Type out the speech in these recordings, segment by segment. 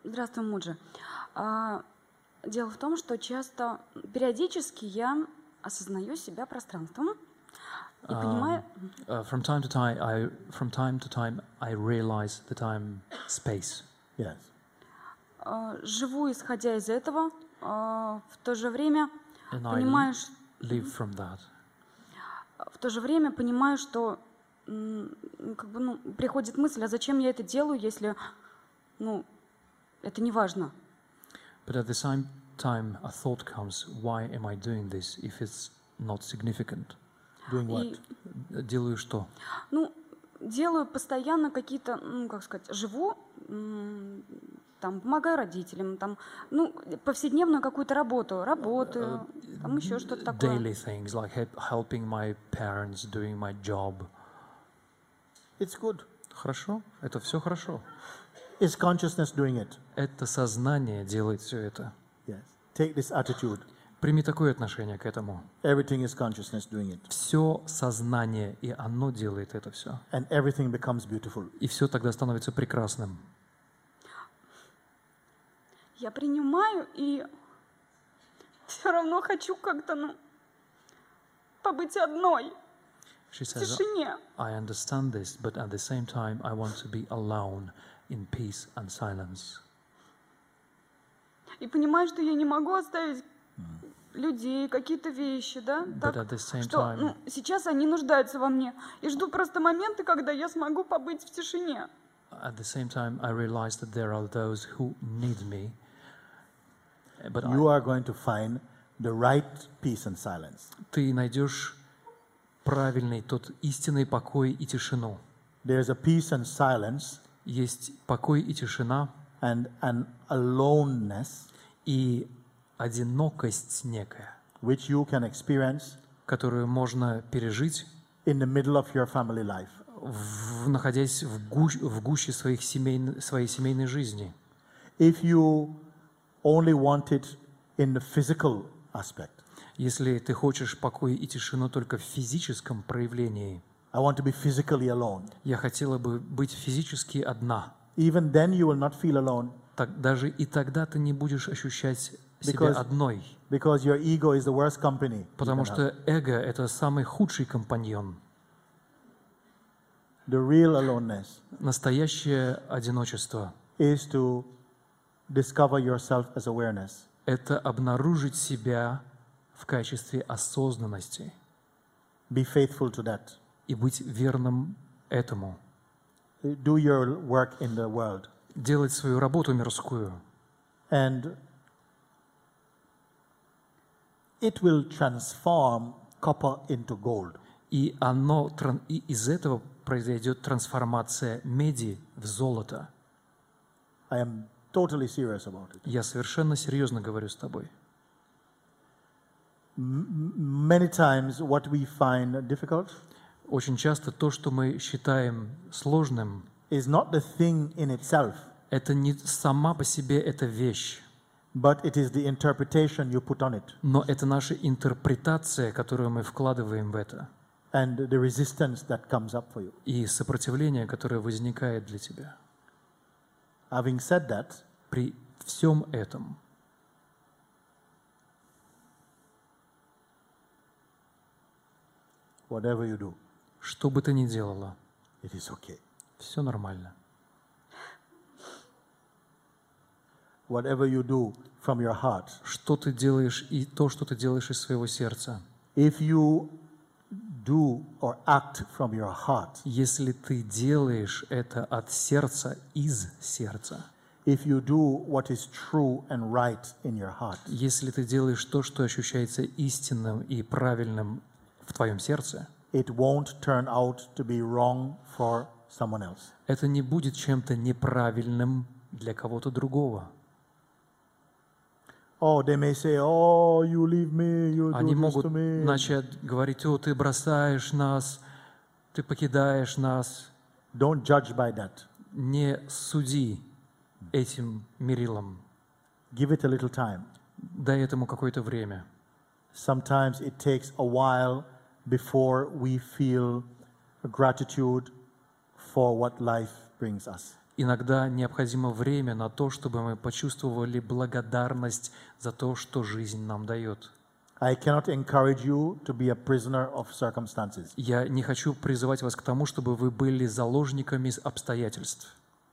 Здравствуй, Муджи. Дело в том, что периодически я осознаю себя пространством и понимаю, From time to time, I realize that I'm space. Yes. живу исходя из этого, в то же время And понимаю, I live from that. что приходит мысль, а зачем я это делаю, если это не важно. But at the same time, a thought comes, why am I doing this if it's not significant? Doing what? Делаю что? Делаю постоянно какие-то, живу, там, помогаю родителям, там, повседневную какую-то работаю, там еще что-то такое. Daily things like helping my parents, doing my job. It's good. Хорошо? Это все хорошо. Is consciousness doing it? Это сознание делает все это. Yes. Take this attitude. Прими такое отношение к этому. Everything is consciousness doing it. Все сознание, и оно делает это все. And everything becomes beautiful. И все тогда становится прекрасным. Я принимаю и все равно хочу как-то, побыть одной, She в says, тишине. I understand this, but at the same time, I want to be alone in peace and silence. И понимаю, что я не могу оставить людей, какие-то вещи, да? But at the same Что time, сейчас они нуждаются во мне. И жду просто моменты, когда я смогу побыть в тишине. at the same time, I realize that there are those who need me. But You are going to find the right peace and silence. ты найдешь правильный, тот истинный покой и тишину. There's a peace and silence Есть покой и тишина, and an aloneness и одинокость некая, which you can experience которую можно пережить, in the middle of your family life. находясь в гуще своей семейной жизни. If you only want it in the physical aspect, Если ты хочешь покой и тишину только в физическом проявлении, I want to be physically alone. я хотела бы быть физически одна. Even then you will not feel alone Даже и тогда ты не будешь ощущать себя Because- одной, because your ego is the worst company. you потому can have. что эго — это самый худший компаньон. The real aloneness Настоящее одиночество is to discover yourself as awareness. — это обнаружить себя в качестве осознанности Be faithful to that. и быть верным этому. Do your work in the world. Делать свою работу мирскую. And it will transform copper into gold. И из этого произойдет трансформация меди в золото. I am totally serious about it. Я совершенно серьезно говорю с тобой. Many times what we find difficult Очень часто то, что мы считаем сложным, is not the thing in itself, это не сама по себе эта вещь, but it is the interpretation you put on it но это наша интерпретация, которую мы вкладываем в это, and the resistance that comes up for you. и сопротивление, которое возникает для тебя. Having said that, При всем этом whatever you do, что бы ты ни делала, it is okay. все нормально. Whatever you do from your heart, Что ты делаешь и то, что ты делаешь из своего сердца. if you do or act from your heart, Если ты делаешь это от сердца, из сердца, if you do what is true and right in your heart, если ты делаешь то, что ощущается истинным и правильным в твоем сердце, it won't turn out to be wrong for someone else. это не будет чем-то неправильным для кого-то другого. Oh, they may say, oh, you leave me, you Они do this могут to me. начать говорить: о, ты бросаешь нас, ты покидаешь нас. Don't judge by that. Не суди этим мерилом. Give it a little time. Дай этому какое-то время. Sometimes it takes a while before we feel gratitude for what life brings us. Иногда необходимо время на то, чтобы мы почувствовали благодарность за то, что жизнь нам дает. I cannot encourage you to be a prisoner of circumstances. Я не хочу призывать вас к тому, чтобы вы были заложниками обстоятельств.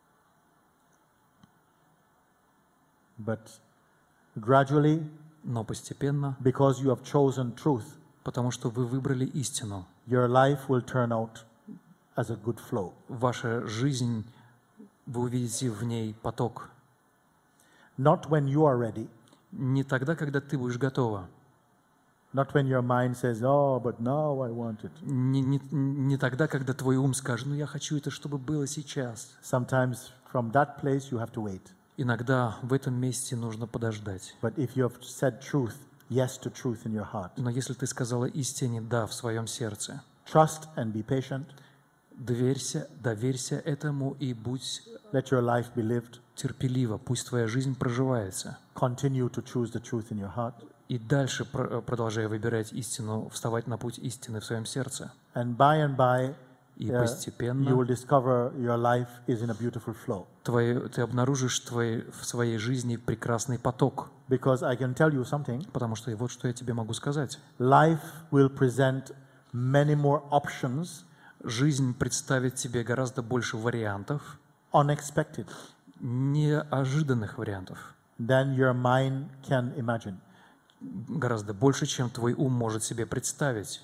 But gradually, Но постепенно, because you have chosen truth, потому что вы выбрали истину, your life will turn out as a good flow. ваша жизнь, вы увидите в ней поток. Not when you are ready, Не тогда, когда ты будешь готова. not when your mind says, oh, but now I want it. Не тогда, когда твой ум скажет, ну я хочу это, чтобы было сейчас. Sometimes from that place you have to wait. Иногда в этом месте нужно подождать. But if you have said truth, yes to truth in your heart, Но если ты сказала истине «да» в своем сердце, trust and be patient, доверься этому и будь let your life be lived, терпелива, пусть твоя жизнь проживается. continue to choose the truth in your heart, И дальше, продолжая выбирать истину, вставать на путь истины в своем сердце. and by, И you will постепенно discover your life is in a beautiful flow. ты обнаружишь в своей жизни прекрасный поток. Because I can tell you something, Потому что и вот что я тебе могу сказать. life will present many more options, Жизнь представит тебе гораздо больше вариантов, unexpected, неожиданных вариантов. than your mind can imagine. Гораздо больше, чем твой ум может себе представить.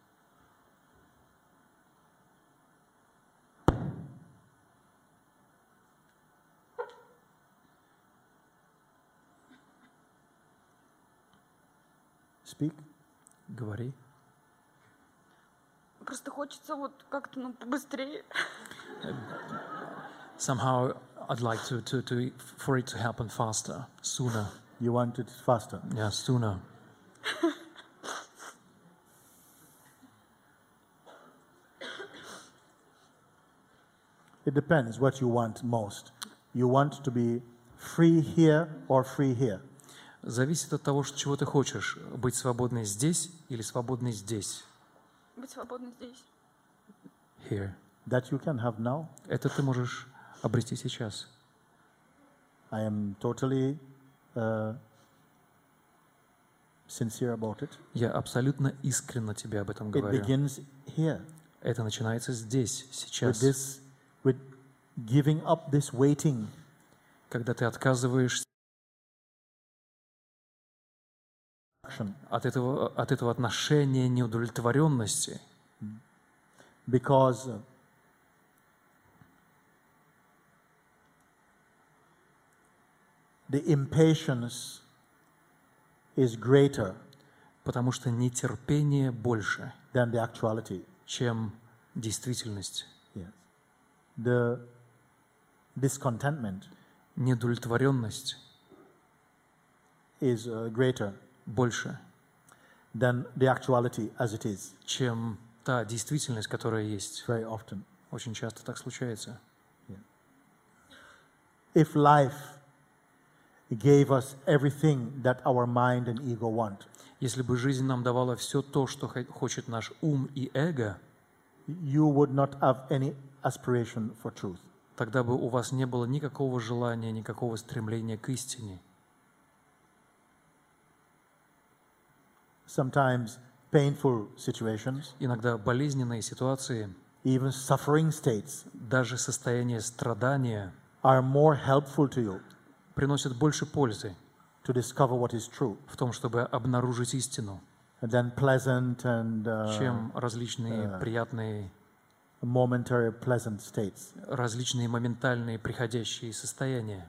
Speak. Говори. Просто хочется вот как-то, ну, побыстрее. Somehow I'd like for it to happen faster, sooner. You want it faster. Yeah, sooner. It depends what you want most. You want to be free here or free here. Зависит от того, чего ты хочешь. Быть свободной здесь или свободной здесь. Быть свободной здесь. Here. That you can have now. Это ты можешь обрести сейчас. I am totally sincere about it. Я абсолютно искренне тебе об этом It говорю. begins here. Это начинается здесь, сейчас. With giving up this waiting. Когда ты отказываешься от этого отношения неудовлетворенности, Because the impatience is greater потому что нетерпение больше, than the actuality. чем действительность. Yes. The discontentment Неудовлетворенность is greater больше, than the actuality as it is. чем та действительность, которая есть. Very often. Очень часто так случается. If life gave us everything that our mind and ego want, Если бы жизнь нам давала все то, что хочет наш ум и эго, you would not have any aspiration for truth. тогда бы у вас не было никакого желания, никакого стремления к истине. Sometimes painful situations, Иногда болезненные ситуации, even suffering states, даже состояние страдания are more helpful to you приносят больше пользы to discover what is true в том, чтобы обнаружить истину, than pleasant and чем различные приятные, momentary pleasant states. различные моментальные приходящие состояния.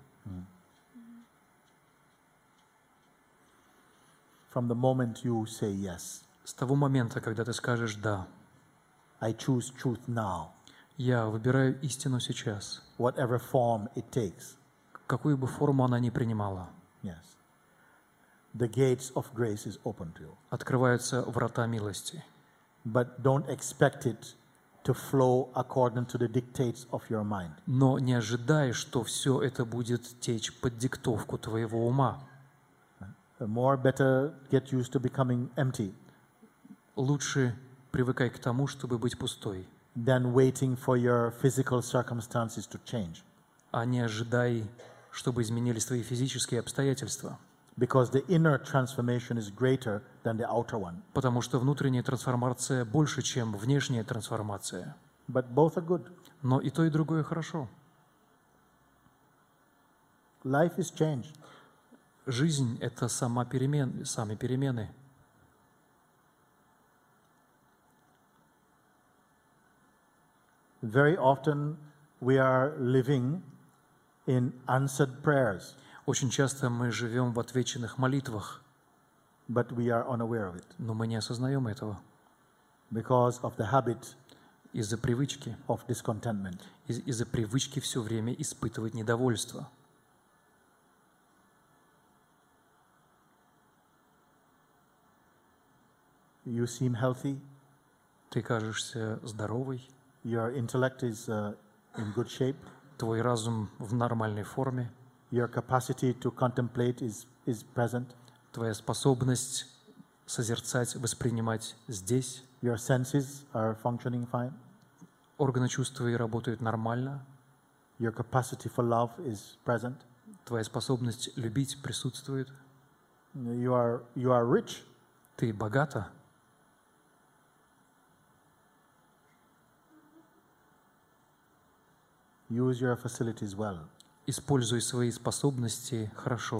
From the moment you say yes, С того момента, когда ты скажешь «да», I choose truth now, я выбираю истину сейчас, whatever form it takes. какую бы форму она ни принимала, Yes. The gates of grace is open to you. открываются врата милости. But don't expect it to flow according to the dictates of your mind. Но не ожидай, что все это будет течь под диктовку твоего ума. Better get used to becoming empty Лучше привыкай к тому, чтобы быть пустой, than waiting for your physical circumstances to change. а не ожидай, чтобы изменились твои физические обстоятельства. because the inner transformation is greater than the outer one. Потому что внутренняя трансформация больше, чем внешняя трансформация. But both are good. Но и то, и другое хорошо. Life is change. Жизнь — это сами перемены. Very often we are living in answered prayers, Очень часто мы живем в отвеченных молитвах, but we are unaware of it но мы не осознаем этого because of the habit из-за привычки, of discontentment. из-за привычки все время испытывать недовольство. You seem healthy, Ты кажешься здоровой, your intellect is in good shape, твой разум в нормальной форме, your capacity to contemplate is present, твоя способность созерцать, воспринимать здесь, your senses are functioning fine, органы чувств твои работают нормально, your capacity for love is present, твоя способность любить присутствует, you are rich, ты богата. use your facilities well. Используй свои способности хорошо.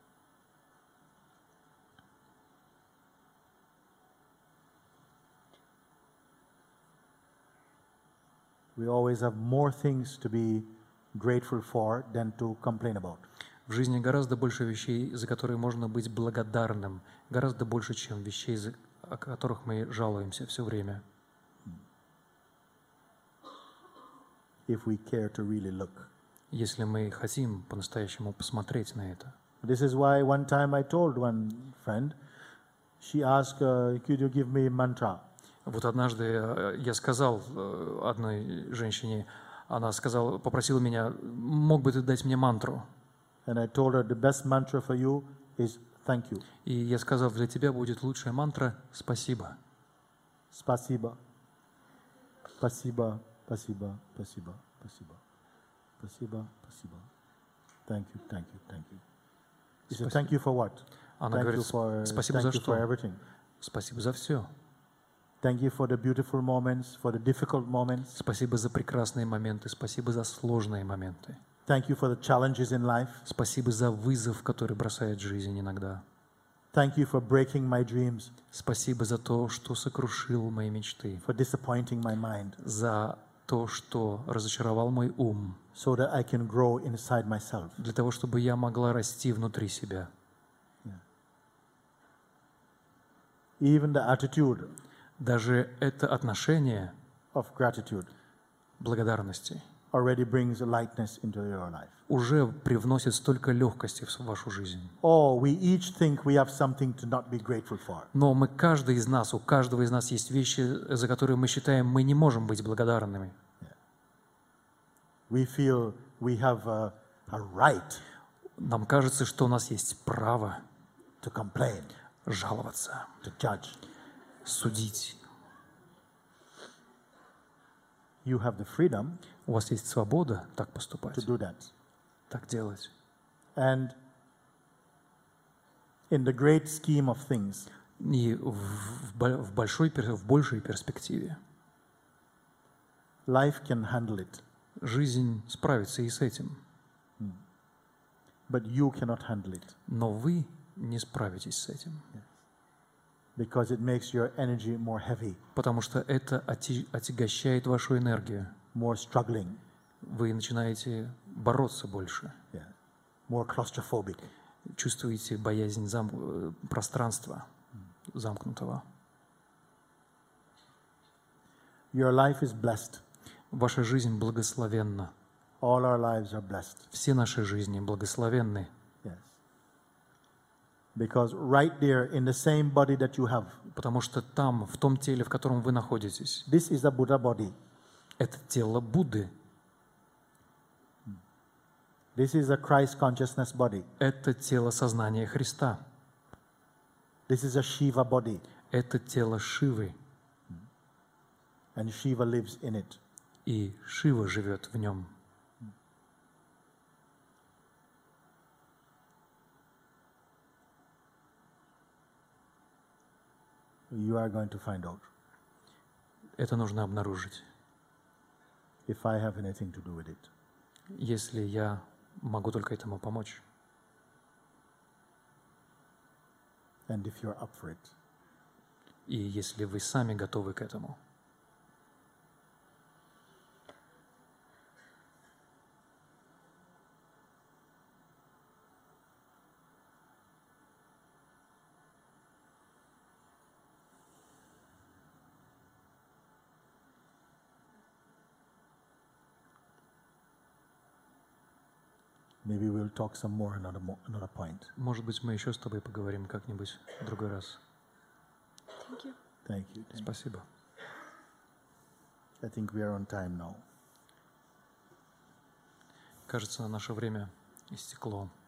We always have more things to be grateful for than to complain about. В жизни гораздо больше вещей, за которые можно быть благодарным, гораздо больше, чем вещей, о которых мы жалуемся все время. If we care to really look. Если мы хотим по-настоящему посмотреть на это. This is why one time I told one friend, she asked, could you give me mantra? Вот однажды я сказал одной женщине, она сказала, попросила меня, мог бы ты дать мне мантру? And I told her the best mantra for you is thank you. И я сказал, для тебя будет лучшая мантра «Спасибо». Spasiba. Spasiba, spasiba, spasiba, spasiba. Spasiba, spasiba. Thank you, thank you, thank you. She said, thank you for what? Она Thank говорит, you for, спасибо thank за you for что? everything. Спасибо за все. Thank you for the beautiful moments, for the difficult moments. Спасибо за прекрасные моменты, спасибо за сложные моменты. Thank you for the challenges in life. Спасибо за вызов, который бросает жизнь иногда. Thank you for breaking my dreams, Спасибо за то, что сокрушил мои мечты, for disappointing my mind, за то, что разочаровал мой ум, so that I can grow inside myself. для того, чтобы я могла расти внутри себя. Even the attitude Даже это отношение of gratitude благодарности already brings a lightness into your life. уже привносит столько легкости в вашу жизнь. Oh, we each think we have something to not be grateful for. Но мы, каждый из нас, у каждого из нас есть вещи, за которые мы считаем, мы не можем быть благодарными. We feel we have a right Нам кажется, что у нас есть право to complain, жаловаться, to judge. судить. You have the freedom У вас есть свобода так to поступать, do that. так делать. And in the great scheme of things, И в большой перспективе life can handle it, жизнь справится и с этим. but you cannot handle it Но вы не справитесь с этим, because it makes your energy more heavy, потому что это отягощает вашу энергию. more struggling, Вы начинаете бороться больше, more claustrophobic. чувствуете боязнь пространства замкнутого. Your life is blessed. Ваша жизнь благословенна. All our lives are blessed. Все наши жизни благословенны, Yes. Because right there in the same body that you have, потому что там, в том теле, в котором вы находитесь, this is a Buddha body. это тело Будды, This is a Christ consciousness body. это тело сознания Христа, This is a Shiva body. это тело Шивы, And Shiva lives in it. и Шива живет в нем. you are going to find out Это нужно обнаружить. if I have anything to do with it. Если я могу только этому помочь, And if you're up for it. и если вы сами готовы к этому. Maybe we'll talk some more another point. Может быть, мы еще с тобой поговорим как-нибудь в другой раз. Thank you. Thank you. Thank you. Спасибо. I think we are on time now. Кажется, наше время истекло.